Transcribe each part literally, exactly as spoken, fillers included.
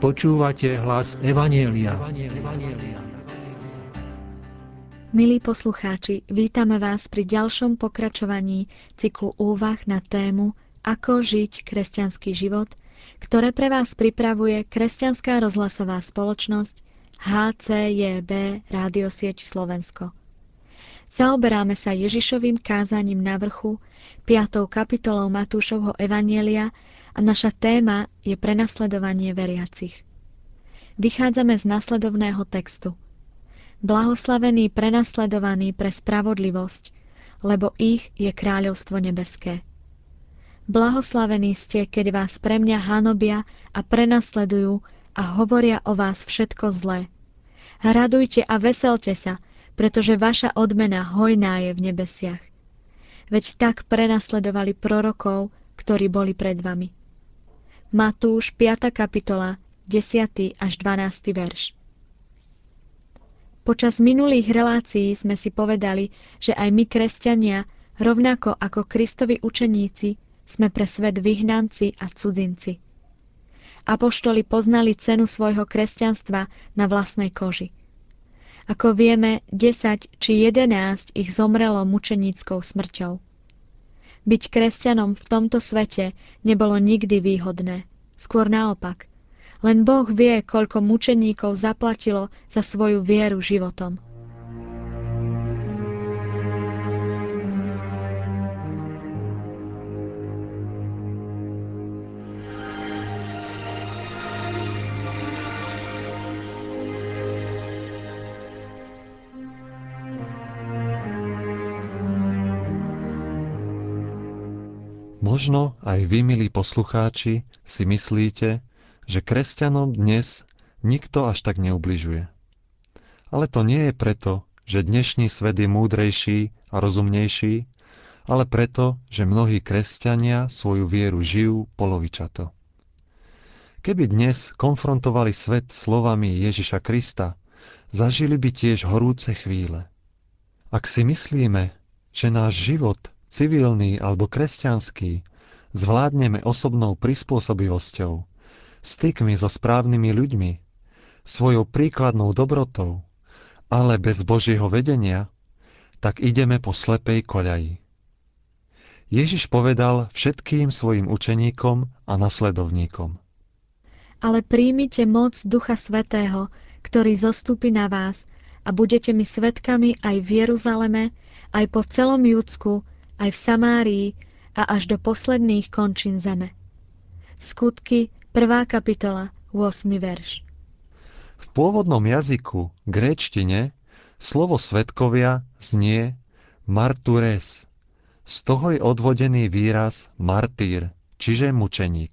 Počúvate hlas Evanjelia. Milí poslucháči, vítame vás pri ďalšom pokračovaní cyklu úvah na tému Ako žiť kresťanský život, ktoré pre vás pripravuje Kresťanská rozhlasová spoločnosť há cé jé bé Rádiosieť Slovensko. Zaoberáme sa Ježišovým kázaním na vrchu, piatou kapitolou Matúšovho Evanjelia a naša téma je prenasledovanie veriacich. Vychádzame z nasledovného textu. Blahoslavení prenasledovaní pre spravodlivosť, lebo ich je kráľovstvo nebeské. Blahoslavení ste, keď vás pre mňa hanobia a prenasledujú a hovoria o vás všetko zlé. Radujte a veselte sa, pretože vaša odmena hojná je v nebesiach. Veď tak prenasledovali prorokov, ktorí boli pred vami. Matúš, piata kapitola, desiaty až dvanásty verš. Počas minulých relácií sme si povedali, že aj my, kresťania, rovnako ako Kristovi učeníci, sme pre svet vyhnanci a cudzinci. Apoštoli poznali cenu svojho kresťanstva na vlastnej koži. Ako vieme, desať či jedenásť ich zomrelo mučeníckou smrťou. Byť kresťanom v tomto svete nebolo nikdy výhodné. Skôr naopak. Len Boh vie, koľko mučeníkov zaplatilo za svoju vieru životom. Možno aj vy, milí poslucháči, si myslíte, že kresťanom dnes nikto až tak neubližuje. Ale to nie je preto, že dnešný svet je múdrejší a rozumnejší, ale preto, že mnohí kresťania svoju vieru žijú polovičato. Keby dnes konfrontovali svet slovami Ježiša Krista, zažili by tiež horúce chvíle. Ak si myslíme, že náš život, civilný alebo kresťanský, zvládneme osobnou prispôsobivosťou, stykmi so správnymi ľuďmi, svojou príkladnou dobrotou, ale bez Božieho vedenia, tak ideme po slepej koľaji. Ježiš povedal všetkým svojim učeníkom a nasledovníkom: Ale príjmite moc Ducha Svätého, ktorý zostúpi na vás, a budete mi svedkami aj v Jeruzaleme, aj po celom Judsku, aj v Samárii a až do posledných končín zeme. Skutky, prvá kapitola, ôsmy verš. V pôvodnom jazyku, gréčtine, slovo svedkovia znie martures. Z toho je odvodený výraz martýr, čiže mučeník.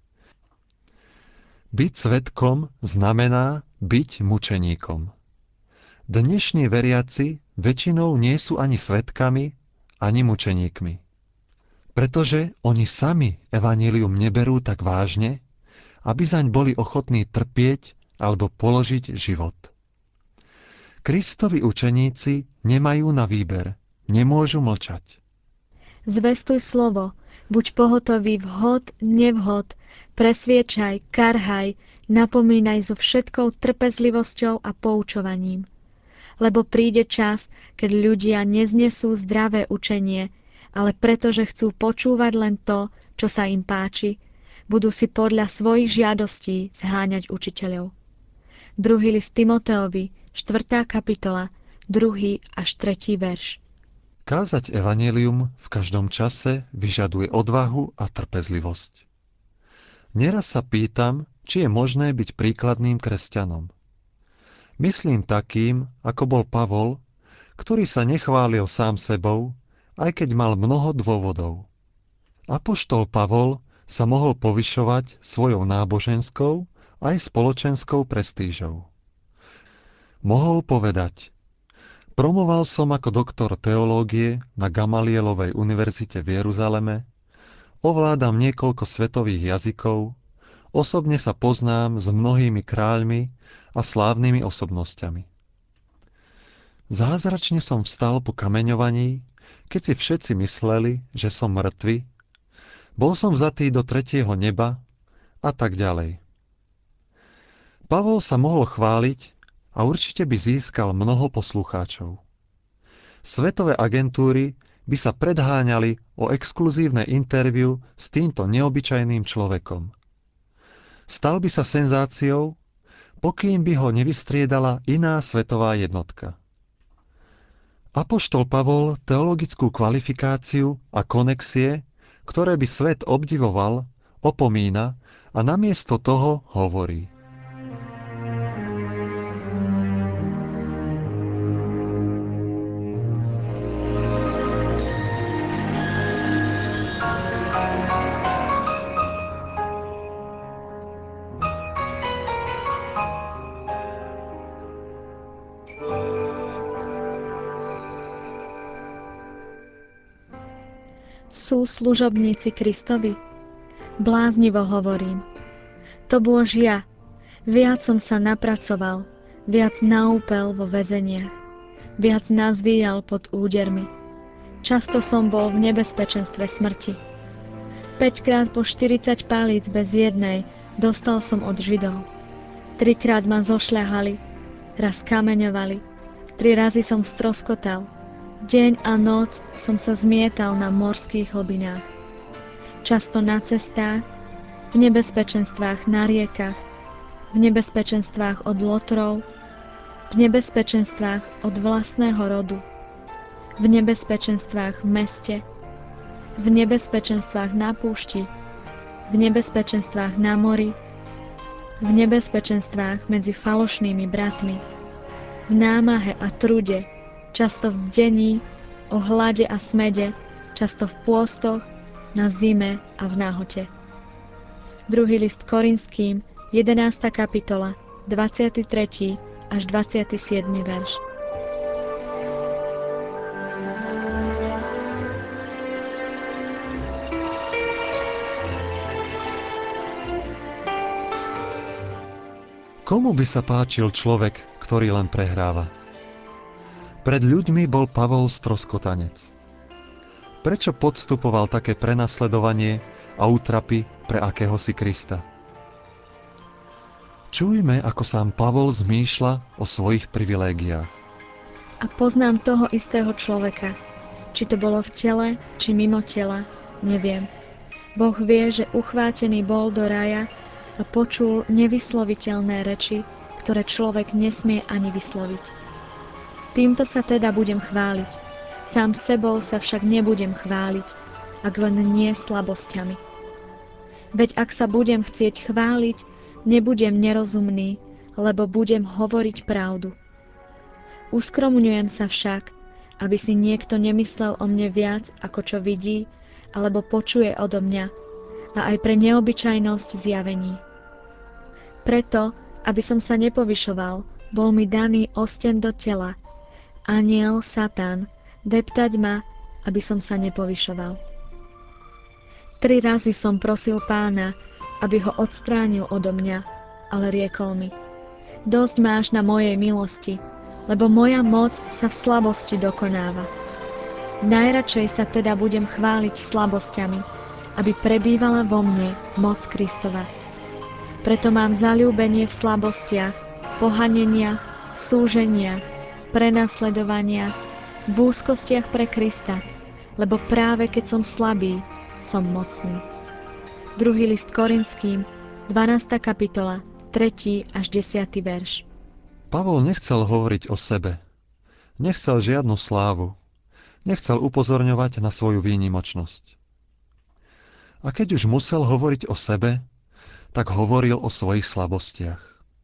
Byť svedkom znamená byť mučeníkom. Dnešní veriaci väčšinou nie sú ani svedkami, ani mučeníkmi. Pretože oni sami evanjelium neberú tak vážne, aby zaň boli ochotní trpieť alebo položiť život. Kristovi učeníci nemajú na výber, nemôžu mlčať. Zvestuj slovo, buď pohotový vhod, nevhod, presviečaj, karhaj, napomínaj so všetkou trpezlivosťou a poučovaním. Lebo príde čas, keď ľudia neznesú zdravé učenie, ale pretože chcú počúvať len to, čo sa im páči, budú si podľa svojich žiadostí zháňať učiteľov. Druhý list Timoteovi, štvrtá kapitola, druhý až tretí verš. Kázať evanjelium v každom čase vyžaduje odvahu a trpezlivosť. Neraz sa pýtam, či je možné byť príkladným kresťanom. Myslím takým, ako bol Pavol, ktorý sa nechválil sám sebou, aj keď mal mnoho dôvodov. Apoštol Pavol sa mohol povyšovať svojou náboženskou aj spoločenskou prestížou. Mohol povedať: promoval som ako doktor teológie na Gamalielovej univerzite v Jeruzaleme, ovládam niekoľko svetových jazykov, osobne sa poznám s mnohými kráľmi a slávnymi osobnosťami. Zázračne som vstal po kameňovaní, keď si všetci mysleli, že som mŕtvy, bol som vzatý do tretieho neba a tak ďalej. Pavol sa mohol chváliť a určite by získal mnoho poslucháčov. Svetové agentúry by sa predháňali o exkluzívne interview s týmto neobyčajným človekom. Stal by sa senzáciou, pokým by ho nevystriedala iná svetová jednotka. Apoštol Pavol teologickú kvalifikáciu a konexie, ktoré by svet obdivoval, opomína a namiesto toho hovorí. Sú služobníci Kristovi? Bláznivo hovorím. To bôžia, viac som sa napracoval, viac naúpel vo väzeniach, viac nazvíjal pod údermi. Často som bol v nebezpečenstve smrti. Päťkrát po štyridsať palíc bez jednej dostal som od Židov. Trikrát ma zošľahali, raz kameňovali, tri razy som stroskotal. Deň a noc som sa zmietal na morských hlbinách. Často na cestách, v nebezpečenstvách na riekach, v nebezpečenstvách od lotrov, v nebezpečenstvách od vlastného rodu, v nebezpečenstvách v meste, v nebezpečenstvách na púšti, v nebezpečenstvách na mori, v nebezpečenstvách medzi falošnými bratmi, v námahe a trude, často v bdení, o hlade a smede, často v pôstoch, na zime a v náhote. Druhý list Korinským, jedenásta kapitola, dvadsiaty tretí až dvadsiaty siedmy verš. Komu by sa páčil človek, ktorý len prehráva? Pred ľuďmi bol Pavol stroskotanec. Prečo podstupoval také prenasledovanie a útrapy pre akéhosi Krista? Čujme, ako sám Pavol zmýšľa o svojich privilégiách. A poznám toho istého človeka. Či to bolo v tele, či mimo tela, neviem. Boh vie, že uchvátený bol do rája a počul nevysloviteľné reči, ktoré človek nesmie ani vysloviť. Týmto sa teda budem chváliť. Sám sebou sa však nebudem chváliť, ak len nie slabosťami. Veď ak sa budem chcieť chváliť, nebudem nerozumný, lebo budem hovoriť pravdu. Uskromňujem sa však, aby si niekto nemyslel o mne viac, ako čo vidí, alebo počuje odo mňa, a aj pre neobyčajnosť zjavení. Preto, aby som sa nepovyšoval, bol mi daný osten do tela, anjel, Satan, deptať ma, aby som sa nepovyšoval. Tri razy som prosil Pána, aby ho odstránil odo mňa, ale riekol mi: dosť máš na mojej milosti, lebo moja moc sa v slabosti dokonáva. Najradšej sa teda budem chváliť slabosťami, aby prebývala vo mne moc Kristova. Preto mám zaľúbenie v slabostiach, pohaneniach, súženiach, prenasledovaniach, v úzkostiach pre Krista, lebo práve keď som slabý, som mocný. Druhý list Korinským, dvanásta kapitola, tretí až desiaty verš. Pavol nechcel hovoriť o sebe. Nechcel žiadnu slávu. Nechcel upozorňovať na svoju výnimočnosť. A keď už musel hovoriť o sebe, tak hovoril o svojich slabostiach.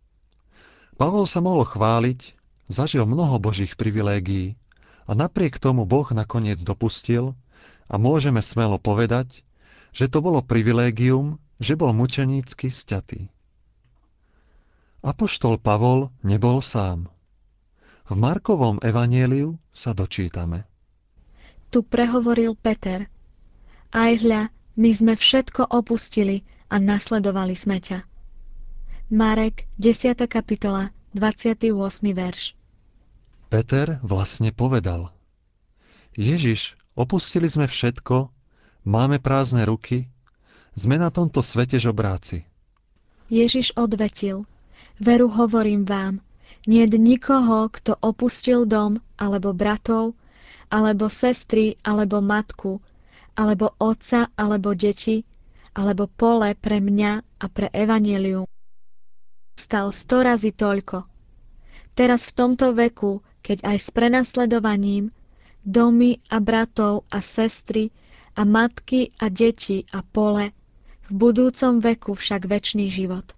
Pavol sa mohol chváliť, zažil mnoho Božích privilégií a napriek tomu Boh nakoniec dopustil a môžeme smelo povedať, že to bolo privilégium, že bol mučenícky sťatý. Apoštol Pavol nebol sám. V Markovom evanjeliu sa dočítame. Tu prehovoril Peter: Aj hľa, my sme všetko opustili a nasledovali sme ťa. Marek, desiata kapitola, dvadsiaty ôsmy verš. Peter vlastne povedal: Ježiš, opustili sme všetko, máme prázdne ruky, sme na tomto svete žobráci. Ježiš odvetil: Veru hovorím vám, niet nikoho, kto opustil dom, alebo bratov, alebo sestry, alebo matku, alebo otca, alebo deti, alebo pole pre mňa a pre evanjelium, stal sto razy toľko. Teraz v tomto veku, keď aj s prenasledovaním, domy a bratov a sestry a matky a deti a pole, v budúcom veku však večný život.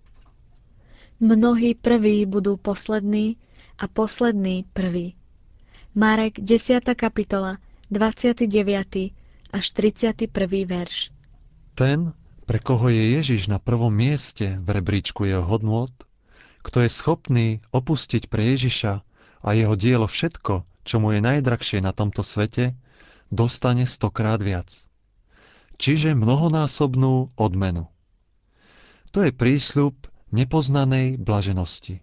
Mnohí prví budú poslední a poslední prví. Marek desiata kapitola, dvadsiaty deviaty až tridsiaty prvý verš. Ten, pre koho je Ježiš na prvom mieste v rebríčku jeho hodnôt, kto je schopný opustiť pre Ježiša a jeho dielo všetko, čo mu je najdrahšie na tomto svete, dostane stokrát viac. Čiže mnohonásobnú odmenu. To je prísľub nepoznanej blaženosti.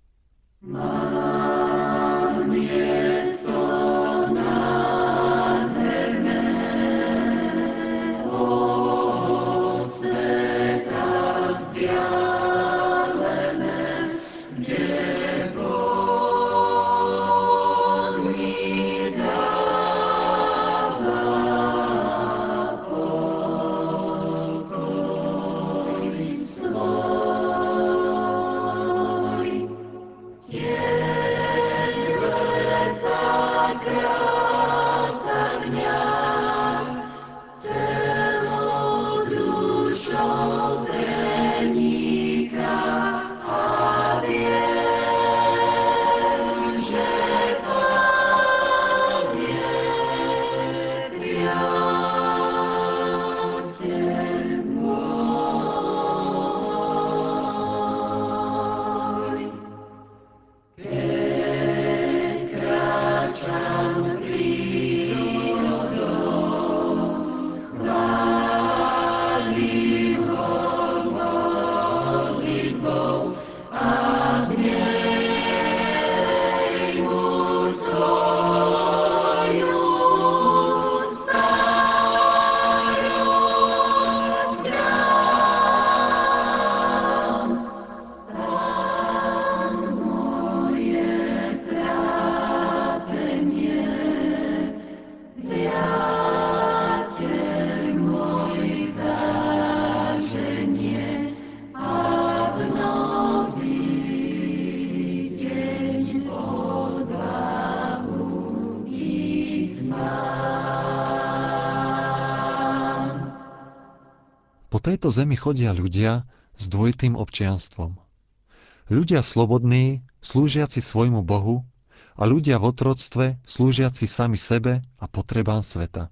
Po tejto zemi chodia ľudia s dvojitým občianstvom. Ľudia slobodní, slúžiaci svojmu Bohu, a ľudia v otroctve, slúžiaci sami sebe a potrebám sveta.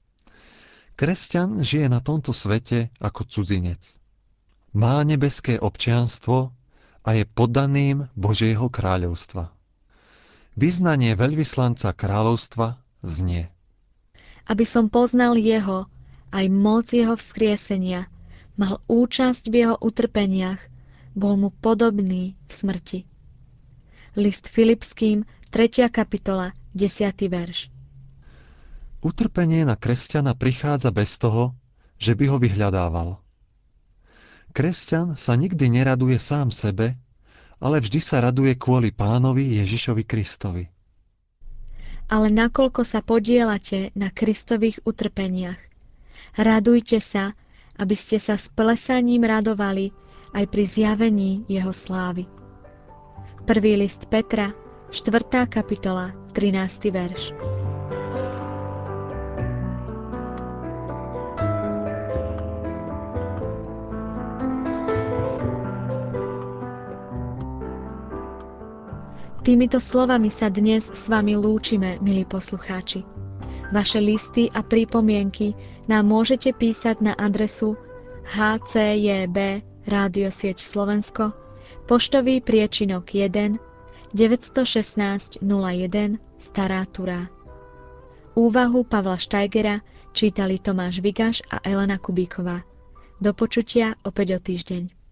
Kresťan žije na tomto svete ako cudzinec. Má nebeské občianstvo a je poddaným Božieho kráľovstva. Vyznanie veľvyslanca kráľovstva znie: Aby som poznal jeho, aj moc jeho vzkriesenia, mal účasť v jeho utrpeniach, bol mu podobný v smrti. List Filipským, tretia kapitola, desiaty verš. Utrpenie na kresťana prichádza bez toho, že by ho vyhľadával. Kresťan sa nikdy neraduje sám sebe, ale vždy sa raduje kvôli Pánovi Ježišovi Kristovi. Ale nakoľko sa podieľate na Kristových utrpeniach, radujte sa, aby ste sa s plesaním radovali aj pri zjavení jeho slávy. Prvý list Petra, štvrtá kapitola, trinásty verš. Týmito slovami sa dnes s vami lúčime, milí poslucháči. Vaše listy a pripomienky nám môžete písať na adresu há cé jé bé Rádio Sieť Slovensko, poštový priečinok jeden, deväť jedna šesť nula jeden, Stará Turá. Úvahu Pavla Štajgera čítali Tomáš Vigaš a Elena Kubíková. Do počutia opäť o týždeň.